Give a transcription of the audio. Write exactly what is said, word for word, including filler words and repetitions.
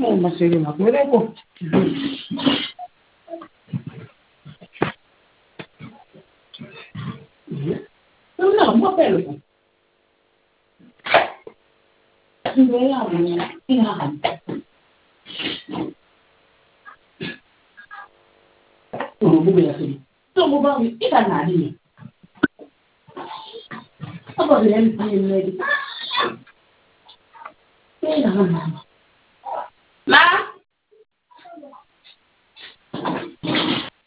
Oh, masih lima puluh ribu. No, no, pelo. Oh, bukan sih. Tunggu bang, ikan nadi. Apa yang ini lagi? Ini nama.